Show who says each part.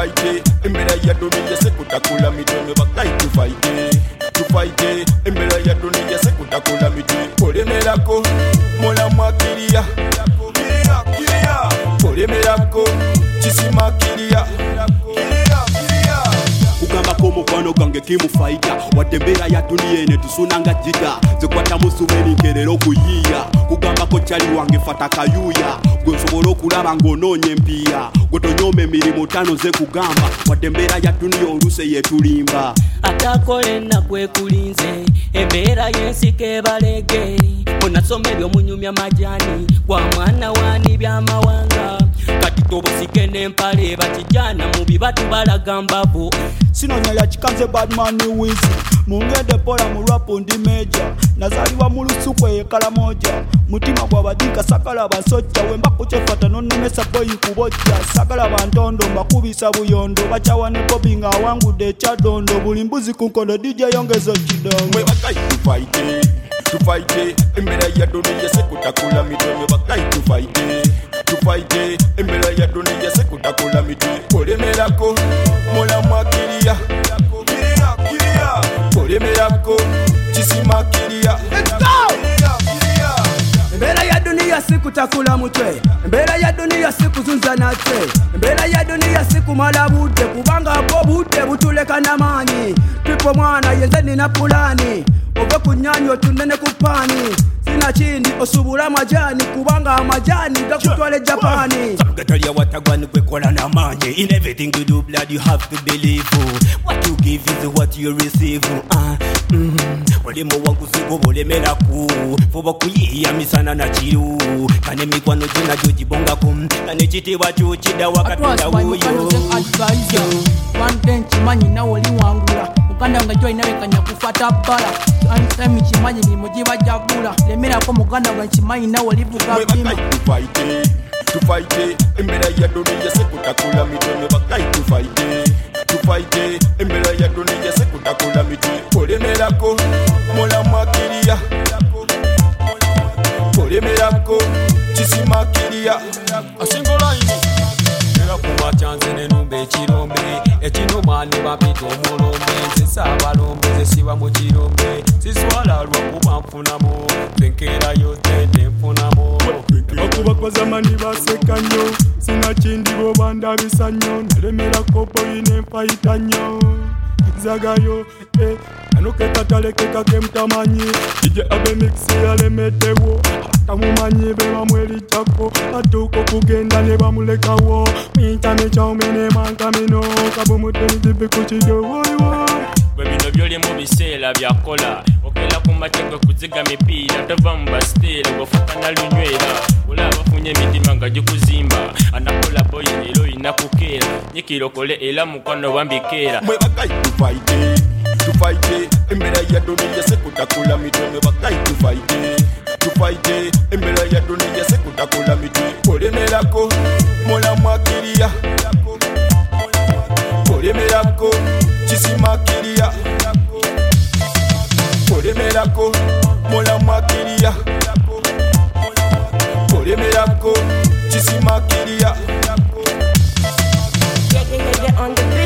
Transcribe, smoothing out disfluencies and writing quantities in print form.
Speaker 1: tufaite embera ya dunia sekutakula mitwe bakai tufaite embera ya dunia sekutakula mitwe polemerako mola mwakiria polemerako kisimakiria
Speaker 2: kugamba ko mukwano gange kimufaita watembera ya dunia ene tusunanga jita zikwata musubeni nkerero kuyiya kugamba ko chali wange fata kayuya gwe nsobola okulaba ng'onoonye mpiya gwe tonyoma emirimu tano ze kugamba watembera ya dunia oluse yetulimba
Speaker 3: atakole nakwe kulinze embeera y'ensike balege onasoma ebyomunyumya majani gwa mwana wani byamawanga kati tobusike n'empale bakijana mu bibatu balagambabo
Speaker 4: sinonya ya chikanze badman wizi mungende pola mu rap ndi meja nazaliwa mu lusukwe ekala moja mutima gwa badika sakala basocha wemba kuchefata nonemesa boy kubocha sakala bantondo mbakubisa buyondo bachawane popinga wangu de chadondo bulimbuzi kunkondo DJ yongezo chidongo
Speaker 1: mwe bakai tufaite embera ya dunia sekutakula mitwe bakai tufaite embera ya dunia sekutakula mitwe polemerako mola mwakiria polemerako kisimakiria
Speaker 5: Mbera ya dunia sikutakula mutwe mbera ya dunia sikuzunza natwe mbera ya dunia sikumala budde kubanga bwo budde butuleka namanyi tupo mwana yenze nina pulani ove kunyanyo tunene kupani sina chindi osubula majani kubanga amajani gakutwale Japani
Speaker 2: Gatalia watagwani kwekola na manje in everything you do blood you have to believe what you give is what you receive olimo wangu sigo bolemeraku foba kuyiya misana na chiru kane mikwano jina jojibonga kum kane chitiwa chuchida wakatunda uyo
Speaker 6: one day chimanyi na oli wangula muganda nga joy nawe kanya kufata bala time chimanyi ni mujiba jagula lemera ko muganda nga chimanyi na oli buga bima
Speaker 1: tufaite embera ya dunia sekutakula mitwe bakai tufaite embera ya dunia sekutakula mitwe polemerako mola mwakiria polemerako kisimakiria
Speaker 7: asingola ini era kuba chanze nenumbe ekirombe ne bapita omulombe nzisabalombe zesiba mu kirombe siswala lwa kuba nfunamu tenkera yo tende nfunamu
Speaker 4: bakubakoza mani baseka nnyo sina kindi bo bandabisa nnyo nalemerako boyine mpayita nnyo zagayo anoketatalekeka kemutamanyi ije abe mixi yalemetewo tamumanyi be bamwelichako atuko kugenda ne bamulekawo mitame chaumene mankamino kabumuteni jibi kuchidowoiwo
Speaker 7: bino byoli mu biseera byakola okela ku matego kuziga mipiira tova mu basiteera gofuka na lunywera olaba funye emitima nga gikuzimba anakola boyi ero inakukeera nyikirokole era mukwano wambikeera
Speaker 1: mwe bakai tufaite embera ya dunia sekutakula mitwe bakai tufaite embera ya dunia sekutakula mitwe polemerako mola mwakiria polemerako kisimakiria polemerako mola mwakiria polemerako kisimakiria
Speaker 8: Yeah, on the beat.